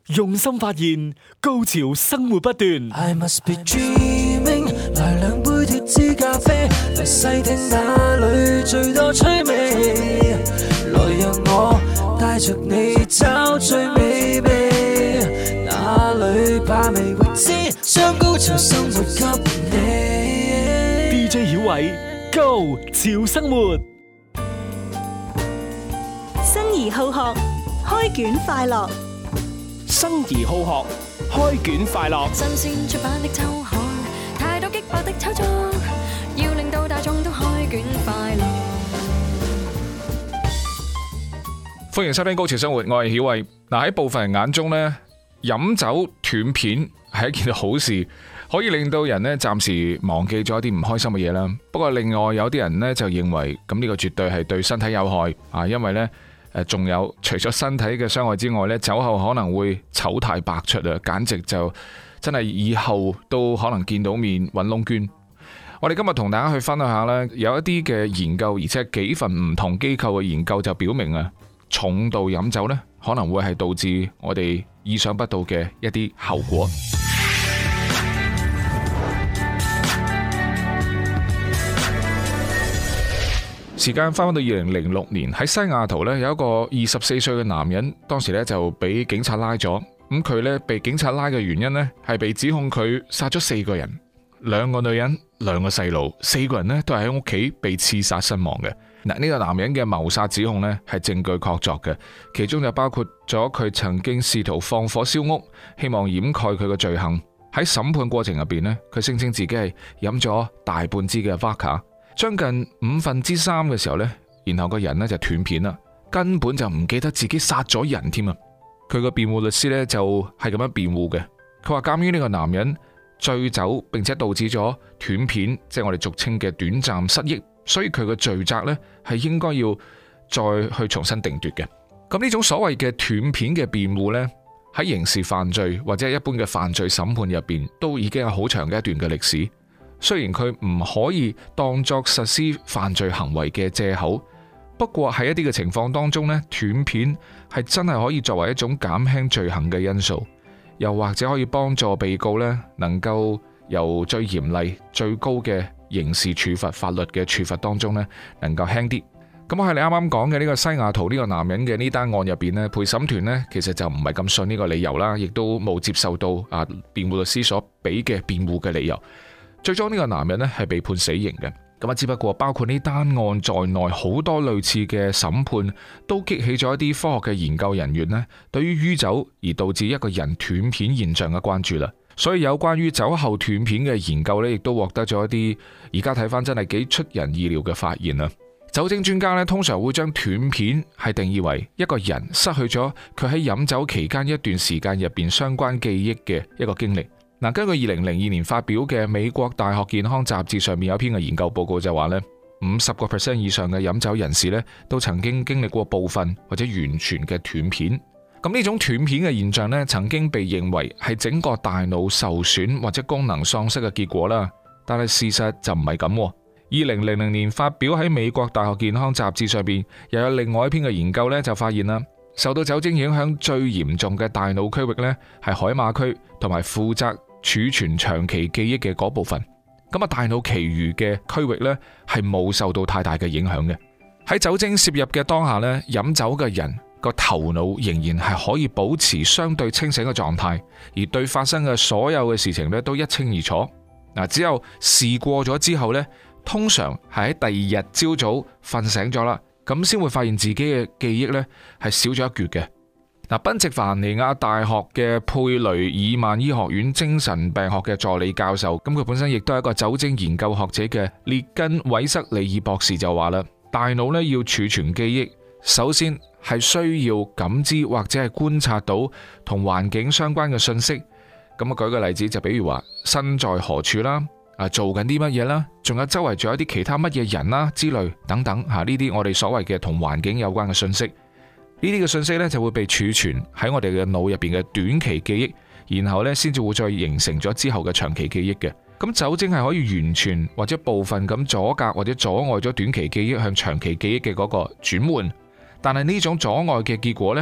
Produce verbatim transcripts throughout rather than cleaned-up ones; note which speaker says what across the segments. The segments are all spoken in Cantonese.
Speaker 1: 用心發現，高潮生活不斷。
Speaker 2: I must be dreaming， 來兩杯脫脂咖啡，來細聽哪裏最多趣味，來讓我帶着你找最美味，哪裏怕未知，將高潮生活給你。
Speaker 1: D J 曉偉，Go 潮生活，
Speaker 3: 生而好學，開卷快樂。
Speaker 1: 生而好學，開卷快樂。
Speaker 4: 新鮮出版的週刊，太多激爆的炒作，要令到大眾都開卷快樂。
Speaker 5: 歡迎收聽《高潮生活》，我係曉偉。嗱，喺部分人眼中呢，飲酒斷片係一件好事，可以令到人呢暫時忘記咗一啲唔開心嘅嘢啦。不過另外有啲人呢就認為咁呢個絕對係對身體有害啊，因為呢。仲有除咗身體嘅傷害之外呢，酒後可能會醜態百出啊，簡直就真係以後都可能見到面揾窿捐。我哋今日同大家去分享下呢，有一啲嘅研究，而且幾份唔同機構嘅研究就表明啊，重度飲酒呢可能會係導致我哋意想不到嘅一啲後果。時間翻返到二零零六年，喺西雅圖呢有一個二十四歲嘅男人，當時呢就俾警察拉咗。咁佢呢被警察拉嘅原因呢係被指控佢殺咗四個人，兩個女人，兩個細路，四個人呢都係喺屋企被刺殺身亡嘅。嗱，呢個男人嘅謀殺指控呢係證據確鑿嘅，其中就包括咗佢曾經試圖放火燒屋，希望掩蓋佢嘅罪行。喺審判過程入邊呢，佢聲稱自己係飲咗大半支嘅 vodka。將近五分之三嘅時候呢，然後個人呢就斷片啦，根本就唔記得自己殺咗人添啊！佢個辯護律師呢就係咁樣辯護嘅，佢話鑒於呢個男人醉酒並且導致咗斷片，即係我哋俗稱嘅短暫失憶，所以佢個罪責呢係應該要再去重新定奪嘅。咁呢種所謂嘅斷片嘅辯護呢，喺刑事犯罪或者係一般嘅犯罪審判入邊，都已經有好長嘅一段嘅歷史。雖然佢唔可以當作實施犯罪行為嘅借口，不過喺一啲嘅情況當中呢，斷片係真係可以作為一種減輕罪行嘅因素，又或者可以幫助被告呢能夠由最嚴厲、最高嘅刑事處罰、法律嘅處罰當中呢能夠輕啲。咁我喺你啱啱講嘅呢個西雅圖呢個男人嘅呢單案入邊呢，陪審團呢其實就唔係咁信呢個理由啦，亦都冇接受到啊辯護律師所俾嘅辯護嘅理由。最終呢個男人呢係被判死刑嘅，咁啊只不過包括呢單案在內，好多類似嘅審判都激起咗一啲科學嘅研究人員呢對於酗酒而導致一個人斷片現象嘅關注啦。所以有關於酒後斷片嘅研究呢，亦都獲得咗一啲而家睇翻真係幾出人意料嘅發現啦。酒精專家呢通常會將斷片係定義為一個人失去咗佢喺飲酒期間一段時間入邊相關記憶嘅一個經歷。嗱，根據二零零二年發表嘅美國大學健康雜誌上面有一篇嘅研究報告就話呢，五十個 percent 以上嘅飲酒人士呢都曾經經歷過部分或者完全嘅斷片。咁呢種斷片嘅現象呢，曾經被認為係整個大腦受損或者功能喪失嘅結果啦。但係事實就唔係咁。二零零零年發表喺美國大學健康雜誌上邊又有另外一篇嘅研究呢，就發現啦，受到酒精影響最嚴重嘅大腦區域呢，係海馬區同埋負責儲存長期記憶嘅嗰部分，咁啊大腦其餘嘅區域呢係冇受到太大嘅影響嘅。喺酒精攝入嘅當下呢，飲酒嘅人個頭腦仍然係可以保持相對清醒嘅狀態，而對發生嘅所有嘅事情呢都一清二楚。嗱，只有事過咗之後呢，通常係喺第二日朝早瞓醒咗啦，咁先會發現自己嘅記憶呢係少咗一橛嘅。嗱，賓夕凡尼亞大學嘅佩雷爾曼醫學院精神病學嘅助理教授，咁佢本身亦都係一個酒精研究學者嘅列根韋瑟里爾博士就話啦，大腦咧要儲存記憶，首先係需要感知或者係觀察到同環境相關嘅信息。咁啊，舉個例子就比如話身在何處啦，啊做緊啲乜嘢啦，仲有周圍仲有啲其他乜嘢人啦之類等等吓，呢啲我哋所謂嘅同環境有關嘅信息。呢啲嘅信息咧就會被儲存喺我哋嘅腦入邊嘅短期記憶，然後咧先至會再形成咗之後嘅長期記憶嘅。咁酒精係可以完全或者部分咁阻隔或者阻礙咗短期記憶向長期記憶嘅嗰個轉換，但係呢種阻礙嘅結果呢，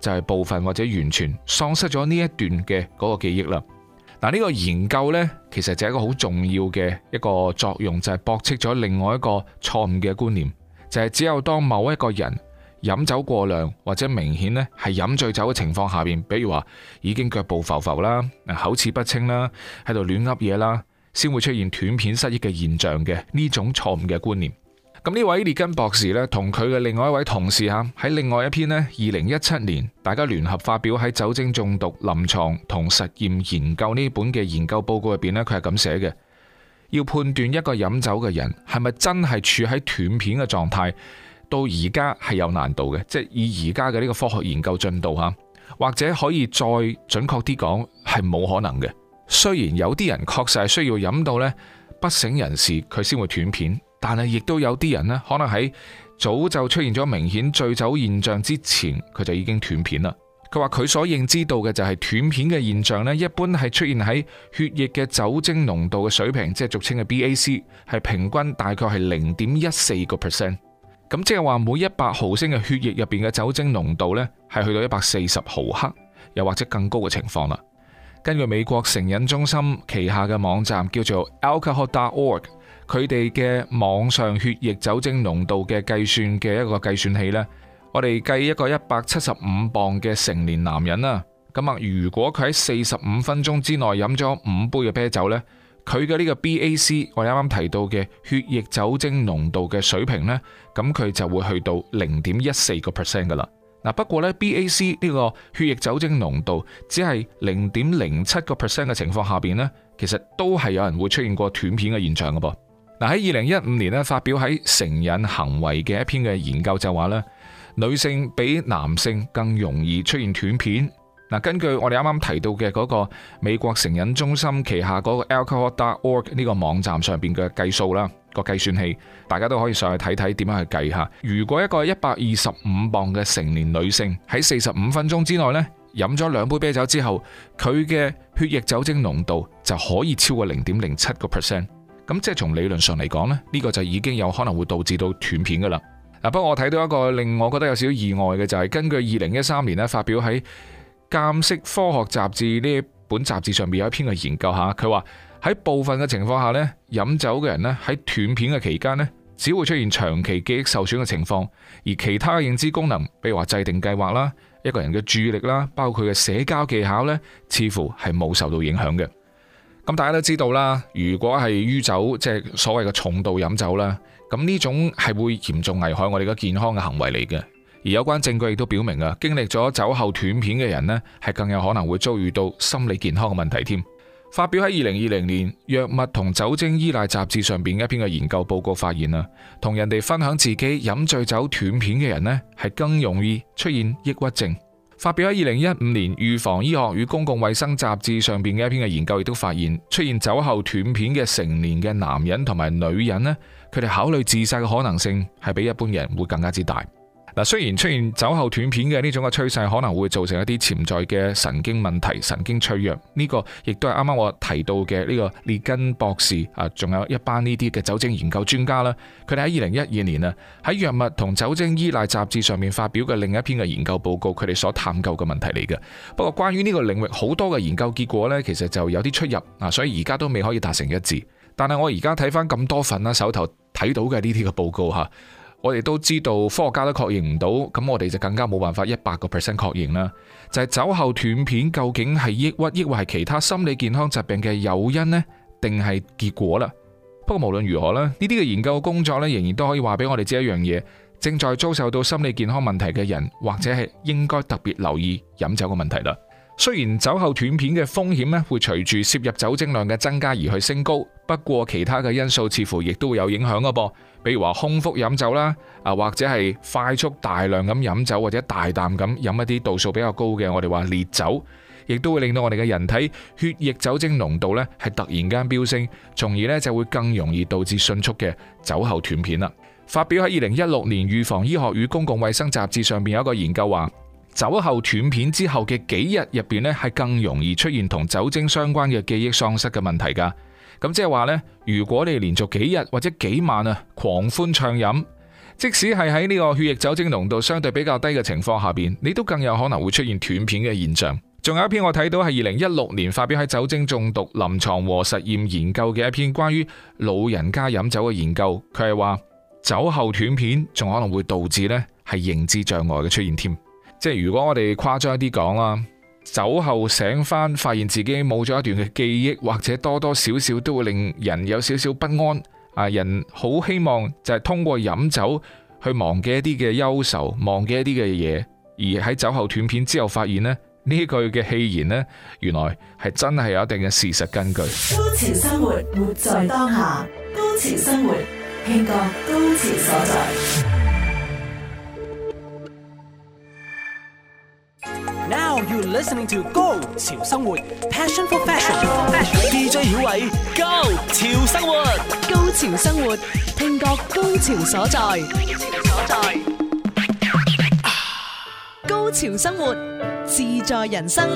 Speaker 5: 就係部分或者完全喪失咗呢一段嘅嗰個記憶啦。嗱，呢個研究呢，其實就係一個好重要嘅一個作用，就係駁斥咗另外一個錯誤嘅觀念，就係只有當某一個人飲酒過量或者明顯呢係飲醉酒嘅情況下邊，比如話已經腳步浮浮啦、口齒不清啦、喺度亂噏嘢啦，先會出現斷片失憶嘅現象嘅呢種錯誤嘅觀念。咁呢位列根博士呢，同佢嘅另外一位同事吓喺另外一篇呢，二零一七年大家聯合發表喺酒精中毒臨床同實驗研究呢本嘅研究報告入邊呢，佢係咁寫嘅：要判斷一個飲酒嘅人係咪真係處喺斷片嘅狀態，到而家係有難度嘅，即係以而家嘅呢個科學研究進度吓，或者可以再準確啲講係冇可能嘅。雖然有啲人確實係需要飲到呢不省人事佢先會斷片。但係亦都有啲人呢，可能喺早就出現咗明顯醉酒現象之前，佢就已經斷片啦。佢話佢所認知到嘅就係斷片嘅現象呢，一般係出現喺血液嘅酒精濃度嘅水平，即係俗稱嘅 B A C， 係平均大概係零點一四個 percent。咁即係話每一百毫升嘅血液入邊嘅酒精濃度呢，係去到一百四十毫克，又或者更高嘅情況啦。根據美國成癮中心旗下嘅網站叫做 alcohol dot org。佢哋嘅網上血液酒精濃度嘅計算嘅一個計算器呢，我哋計一個一百七十五磅嘅成年男人啦，咁啊，如果佢喺四十五分鐘之內飲咗五杯嘅啤酒呢，佢嘅呢個 B A C， 我哋啱啱提到嘅血液酒精濃度嘅水平呢，咁佢就會去到零點一四個 percent 噶啦。嗱，不過呢 B A C 呢個血液酒精濃度只係零點零七個 percent 嘅情況下邊呢，其實都係有人會出現過斷片嘅現象噶噃。嗱，喺二零一五年咧發表喺成癮行為嘅一篇嘅研究就話咧，女性比男性更容易出現斷片。嗱，根據我哋啱啱提到嘅嗰個美國成癮中心旗下嗰個 alcohol dot org 呢個網站上邊嘅計數啦，個計算器，大家都可以上去睇睇點樣去計下。如果一個一百二十五磅嘅成年女性喺四十五分鐘之內咧飲咗兩杯啤酒之後，佢嘅血液酒精濃度就可以超過零點零七個 percent。咁即係從理論上嚟講呢，呢個就已經有可能會導致到斷片噶啦。嗱，不過我睇到一個令我覺得有少少意外嘅就係根據二零一三年咧發表喺《鑑識科學雜誌》呢本雜誌上面有一篇嘅研究吓，佢話喺部分嘅情況下呢，飲酒嘅人呢喺斷片嘅期間呢，只會出現長期記憶受損嘅情況，而其他嘅認知功能，比如話制定計劃啦、一個人嘅注意力啦，包括佢嘅社交技巧呢，似乎係冇受到影響嘅。咁大家都知道啦，如果係酗酒，即係所謂嘅重度飲酒啦，咁呢種係會嚴重危害我哋嘅健康嘅行為嚟嘅。而有關證據亦都表明啊，經歷咗酒後斷片嘅人呢，係更有可能會遭遇到心理健康嘅問題添。發表喺二零二零年《藥物同酒精依賴雜誌》上邊一篇嘅研究報告發現啊，同人哋分享自己飲醉酒斷片嘅人呢，係更容易出現抑鬱症。發表喺二零一五年《預防醫學與公共衛生雜誌》上邊嘅一篇嘅研究，亦都發現出現酒後斷片嘅成年嘅男人同埋女人呢，佢哋考慮自殺嘅可能性係比一般人會更加之大。嗱，雖然出現酒後斷片嘅呢種嘅趨勢可能會造成一啲潛在嘅神經問題、神經脆弱，呢個亦都係啱啱我提到嘅呢個列根博士啊，仲有一班呢啲嘅酒精研究專家啦，佢哋喺二零一二年啊喺藥物同酒精依賴雜誌上面發表嘅另一篇嘅研究報告，佢哋所探究嘅問題嚟嘅。不過關於呢個領域好多嘅研究結果呢，其實就有啲出入啊，所以而家都未可以達成一致。但係我而家睇翻咁多份啦，手頭睇到嘅呢啲嘅報告吓。我哋都知道科學家都確認唔到，咁我哋就更加冇辦法一百個 percent 確認啦。就係酒後斷片究竟係抑鬱，抑或係其他心理健康疾病嘅誘因呢？定係結果啦？不過無論如何啦，呢啲嘅研究工作呢，仍然都可以話俾我哋知一樣嘢：正在遭受到心理健康問題嘅人，或者係應該特別留意飲酒嘅問題啦。雖然酒後斷片嘅風險咧會隨住攝入酒精量嘅增加而去升高，不過其他嘅因素似乎亦都會有影響噶噃，比如話空腹飲酒啦，啊或者係快速大量咁飲酒，或者大啖咁飲一啲度數比較高嘅我哋話烈酒，亦都會令到我哋嘅人體血液酒精濃度咧係突然間飆升，從而咧就會更容易導致迅速嘅酒後斷片啦。發表喺二零一六年《預防醫學與公共衛生雜誌》上邊有一個研究話，酒後斷片之後嘅幾日入邊咧，係更容易出現同酒精相關嘅記憶喪失嘅問題噶。咁即係話呢，如果你連續幾日或者幾晚啊狂歡暢飲， 即使係喺呢個血液酒精濃度相對比較低嘅情況下邊，你都更有可能會出現斷片嘅現象。仲有一篇我睇到係二零一六年發表喺酒精中毒臨床和實驗研究嘅一篇關於老人家飲酒嘅研究，佢係話酒後斷片仲可能會導致呢係認知障礙嘅出現添。即係如果我哋誇張一啲講啦，酒後醒翻發現自己冇咗一段嘅記憶，或者多多少少都會令人有少少不安。啊，人好希望就係通過飲酒去忘記一啲嘅憂愁，忘記一啲嘅嘢，而喺酒後斷片之後發現呢。呢句嘅戲言呢，原來係真係有一定嘅事實根據。
Speaker 6: 高潮生活，活在當下。高潮生活，聽覺高潮所在。
Speaker 1: Now you're listening to 高潮生活 ，Passion for Fashion。D J 曉偉，高潮生活，
Speaker 3: 高潮生活，聽覺高潮所在。
Speaker 1: 所在。
Speaker 3: 高潮生活，自在人生。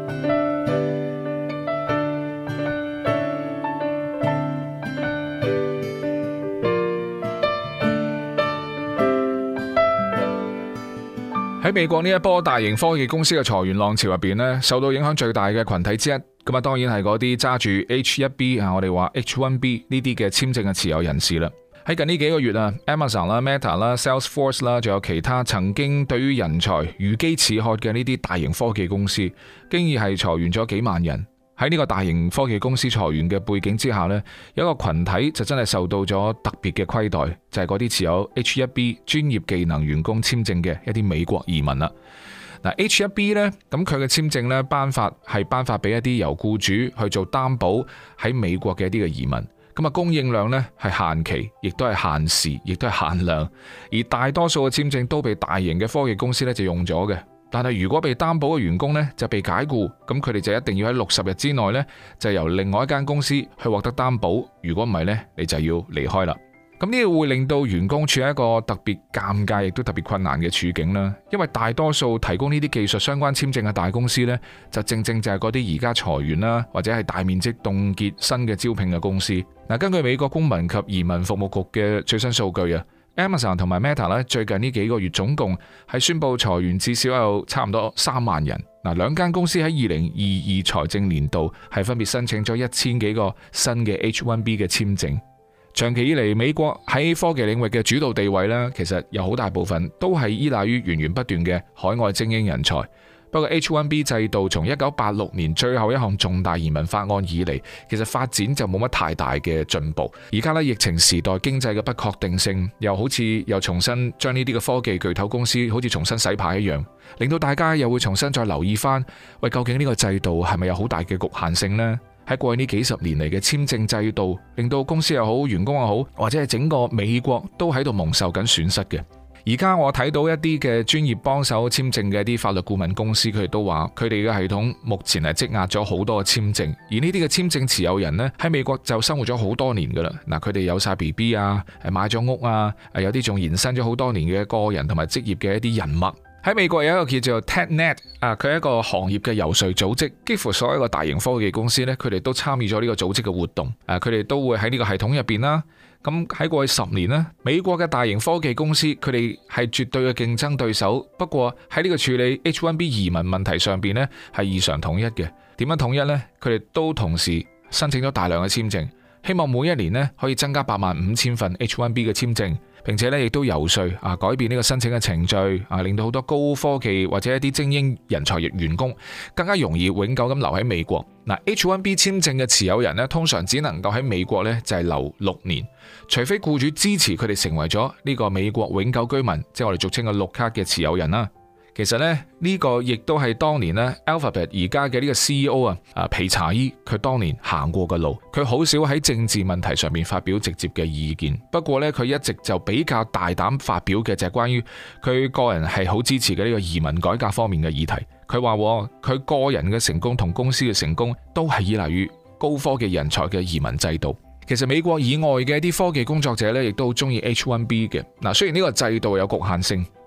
Speaker 5: 喺美國呢一波大型科技公司嘅裁員浪潮入邊呢，受到影響最大嘅群體之一，咁啊當然係嗰啲揸住 H 一 B 啊，我哋話 H 一 B 呢啲嘅簽證嘅持有人士啦。喺近呢幾個月啊 ，Amazon 啦、Meta 啦、Salesforce 啦，仲有其他曾經對於人才如飢似渴嘅呢啲大型科技公司，經已係裁員咗幾萬人。喺呢個大型科技公司裁員嘅背景之下呢，有一個群體就真係受到咗特別嘅虧待，就係嗰啲持有 H 一 B 專業技能員工簽證嘅一啲美國移民啦。嗱 H 一 B 呢，咁佢嘅簽證呢，頒發係頒發俾一啲由僱主去做擔保喺美國嘅一啲嘅移民。咁啊，供應量呢係限期，亦都係限時，亦都係限量。而大多數嘅簽證都被大型嘅科技公司呢就用咗嘅。但係如果被擔保嘅員工呢就被解僱，咁佢哋就一定要喺六十日之內呢就由另外一間公司去獲得擔保。如果唔係呢，你就要離開啦。咁呢個會令到員工處喺一個特別尷尬，亦都特別困難嘅處境啦。因為大多數提供呢啲技術相關簽證嘅大公司呢，就正正就係嗰啲而家裁員啦，或者係大面積凍結新嘅招聘嘅公司。嗱，根據美國公民及移民服務局嘅最新數據啊，Amazon 同埋 Meta 咧，最近呢幾個月總共係宣布裁員至少有差唔多三萬人。嗱，兩間公司喺二零二二財政年度係分別申請咗一千幾個新嘅 H 一 B 嘅簽證。長期以嚟，美國喺科技領域嘅主導地位呢，其實有好大部分都係依賴於源源不斷嘅海外精英人才。不過 H 一 B 制度從一九八六年最後一項重大移民法案以嚟，其實發展就冇乜太大嘅進步。而家呢，疫情時代經濟嘅不確定性，又好似又重新將呢啲嘅科技巨頭公司好似重新洗牌一樣，令到大家又會重新再留意翻，喂，究竟呢個制度係咪有好大嘅局限性呢？喺過去呢幾十年嚟嘅簽證制度，令到公司又好，員工又好，或者係整個美國都喺度蒙受緊損失嘅。而家我睇到一啲嘅專業幫手簽證嘅一啲法律顧問公司，佢哋都話佢哋嘅系統目前係積壓咗好多嘅簽證，而呢啲嘅簽證持有人呢，喺美國就生活咗好多年噶啦。嗱，佢哋有晒 B B 啊，誒買咗屋啊，誒有啲仲延伸咗好多年嘅個人同埋職業嘅一啲人脈。喺美國有一個叫做 TechNet 啊，佢係一個行業嘅游說組織，幾乎所有嘅大型科技公司呢，佢哋都參與咗呢個組織嘅活動。誒，佢哋都會喺呢個系統入邊啦。咁喺過去十年呢，美國嘅大型科技公司佢哋係絕對嘅競爭對手。不過喺呢個處理 H 一 B 移民問題上邊呢，係異常統一嘅。點樣統一呢？佢哋都同時申請咗大量嘅簽證，希望每一年呢可以增加八萬五千份 H 一 B 嘅簽證。並且咧，亦都游說啊，改變呢個申請嘅程序啊，令到好多高科技或者一啲精英人才員工更加容易永久咁留喺美國。嗱 ，H 一 B 簽證嘅持有人呢，通常只能夠喺美國呢就係留六年，除非僱主支持佢哋成為咗呢個美國永久居民，即係我哋俗稱嘅綠卡嘅持有人啦。其實呢，呢個亦都係當年呢 Alphabet 而家嘅呢個 C E O 啊，啊皮查伊佢當年行過嘅路。佢好少喺政治問題上面發表直接嘅意見，不過呢，佢一直就比較大膽發表嘅就係關於佢個人係好支持嘅呢個移民改革方面嘅議題。佢話佢個人嘅成功同公司嘅成功都係依賴於高科技人才嘅移民制度。其實美國以外嘅一啲科技工作者呢，亦都好中意 H 一 B 嘅。嗱，雖然呢個制度有局限性。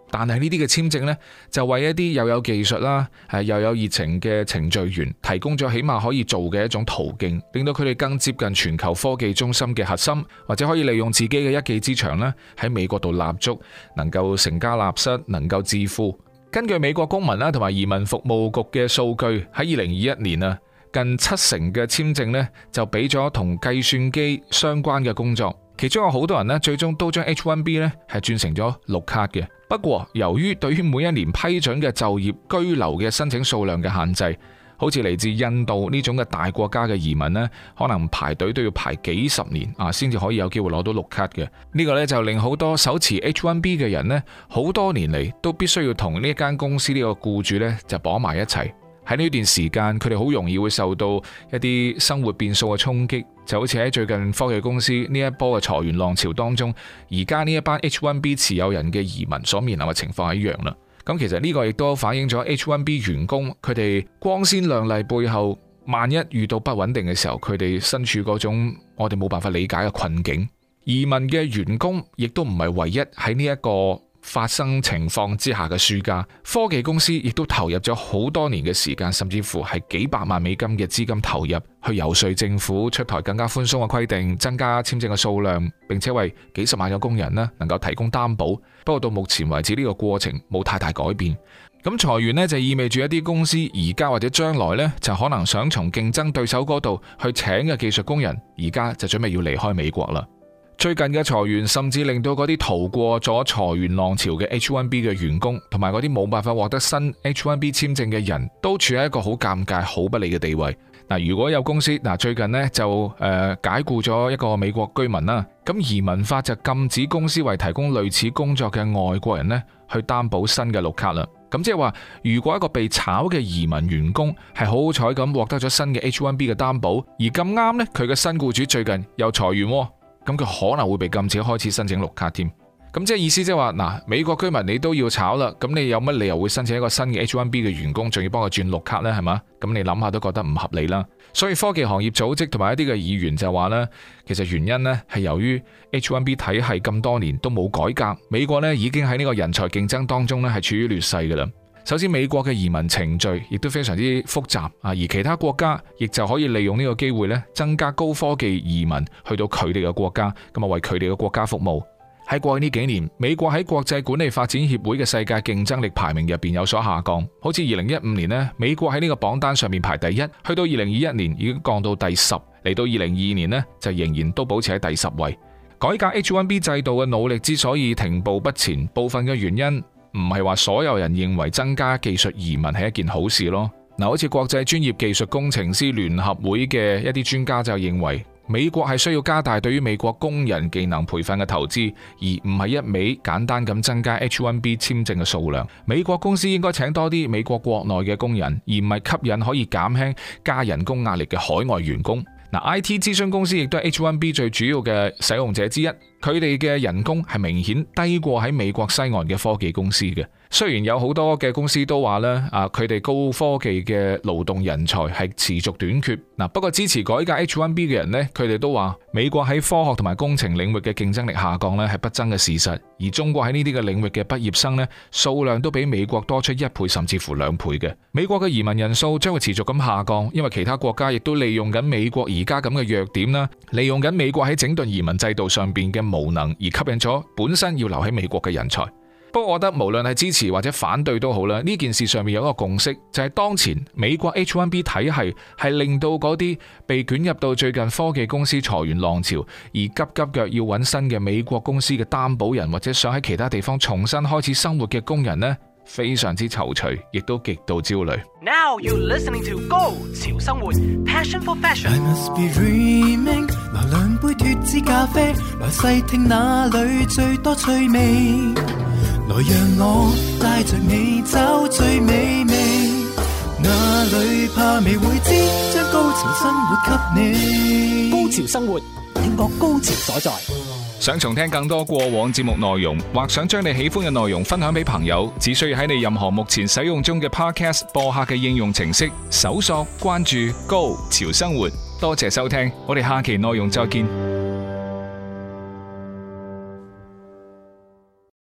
Speaker 5: 但係呢啲嘅簽證呢，就為一啲又有技術啦，係又有熱情嘅程序員提供咗起碼可以做嘅一種途徑，令到佢哋更接近全球科技中心嘅核心，或者可以利用自己嘅一技之長呢，喺美國度立足，能夠成家立室，能夠致富。根據美國公民啦同埋移民服務局嘅數據，喺二零二一年啊，近七成嘅簽證呢，就俾咗同計算機相關嘅工作。其中有好多人呢，最終都將 H 一 B 呢係轉成咗綠卡嘅。不過由於對於每一年批准嘅就業居留嘅申請數量嘅限制，好似嚟自印度呢種嘅大國家嘅移民呢，可能排隊都要排幾十年啊，先至可以有機會攞到綠卡嘅。呢個呢，就令好多手持 H 一 B 嘅人呢，好多年嚟都必須要同呢一間公司呢個僱主呢就綁埋一齊。喺呢段時間，佢哋好容易會受到一啲生活變數嘅衝擊，就好似喺最近科技公司呢一波嘅裁員浪潮當中，而家呢一班 H 一 B 持有人嘅移民所面臨嘅情況係一樣啦。咁其實呢個亦都反映咗 H 一 B 員工佢哋光鮮亮麗背後，萬一遇到不穩定嘅時候，佢哋身處嗰種我哋冇辦法理解嘅困境。移民嘅員工亦都唔係唯一喺呢一個發生情況之下嘅輸家，科技公司亦都投入咗好多年嘅時間，甚至乎係幾百萬美金嘅資金投入去游說政府出台更加寬鬆嘅規定，增加簽證嘅數量，並且為幾十萬嘅工人呢能夠提供擔保。不過到目前為止呢個過程冇太大改變。咁裁員呢就意味住一啲公司而家或者將來呢就可能想從競爭對手嗰度去請嘅技術工人，而家就準備要離開美國啦。最近嘅裁員甚至令到嗰啲逃過咗裁員浪潮嘅 H 一 B 嘅員工，同埋嗰啲冇辦法獲得新 H 一 B 簽證嘅人都處喺一個好尷尬、好不利嘅地位。嗱，如果有公司嗱最近呢就誒解僱咗一個美國居民啦，咁移民法就禁止公司為提供類似工作嘅外國人呢去擔保新嘅綠卡啦。咁即係話，如果一個被炒嘅移民員工係好好彩咁獲得咗新嘅 H 一 B 嘅擔保，而咁啱呢，佢嘅新僱主最近又裁員，咁佢可能會被禁止開始申請綠卡添。咁即係意思即係話，嗱，美國居民你都要炒啦，咁你有乜理由會申請一個新嘅 H 一 B 嘅員工，仲要幫佢轉綠卡呢？係嘛？咁你諗下都覺得唔合理啦。所以科技行業組織同埋一啲嘅議員就話呢，其實原因呢係由於 H 一 B 體系咁多年都冇改革，美國呢已經喺呢個人才競爭當中呢係處於劣勢噶啦。首先，美國嘅移民程序亦都非常之複雜啊，而其他國家亦就可以利用呢個機會咧，增加高科技移民去到佢哋嘅國家，咁啊為佢哋嘅國家服務。喺過去呢幾年，美國喺國際管理發展協會嘅世界競爭力排名入邊有所下降，好似二零一五年呢，美國喺呢個榜單上面排第一，去到二零二一年已經降到第十，嚟到二零二二年呢，就仍然都保持喺第十位。改革 H 一 B 制度嘅努力之所以停步不前，部分嘅原因唔係話所有人認為增加技術移民係一件好事咯。嗱，好似國際專業技術工程師聯合會嘅一啲專家就認為，美國係需要加大對於美國工人技能培訓嘅投資，而唔係一味簡單咁增加 H 一 B 簽證嘅數量。美國公司應該請多啲美國國內嘅工人，而唔係吸引可以減輕加人工壓力嘅海外員工。嗱，I T 諮詢公司亦都係 H 一 B 最主要嘅使用者之一，佢哋嘅人工係明顯低過喺美國西岸嘅科技公司嘅。雖然有好多嘅公司都話咧，啊，佢哋高科技嘅勞動人才係持續短缺。嗱，不過支持改革 H 一 B 嘅人呢，佢哋都話美國喺科學同埋工程領域嘅競爭力下降呢係不爭嘅事實，而中國喺呢啲嘅領域嘅畢業生呢，數量都比美國多出一倍甚至乎兩倍嘅。美國嘅移民人數將會持續咁下降，因為其他國家亦都利用緊美國而家咁嘅弱點啦，利用緊美國喺整頓移民制度上邊嘅無能，而吸引咗本身要留喺美國嘅人才。不過我覺得無論係支持或者反對都好啦，呢件事上面有一個共識，就係當前美國 H 一 B 體系係令到嗰啲被捲入到最近科技公司裁員浪潮而急急腳要揾新嘅美國公司嘅擔保人，或者想喺其他地方重新開始生活嘅工人呢，非常之躊躇，亦都極度焦慮。
Speaker 1: Now you're listening to 高潮生活 Passion for Fashion。
Speaker 2: I must be dreaming。 來兩杯脫脂咖啡，來細聽哪裏最多趣味，來讓我帶着你找最美味，哪裏怕未會知，將高潮生活給你。
Speaker 1: 高潮生活，聽覺高潮所在。
Speaker 5: 想重聽更多過往節目內容，或想將你喜歡嘅內容分享俾朋友，只需要喺你任何目前使用中嘅 Podcast 播客嘅應用程式搜索關注高潮生活。多謝收聽，我哋下期內容再見。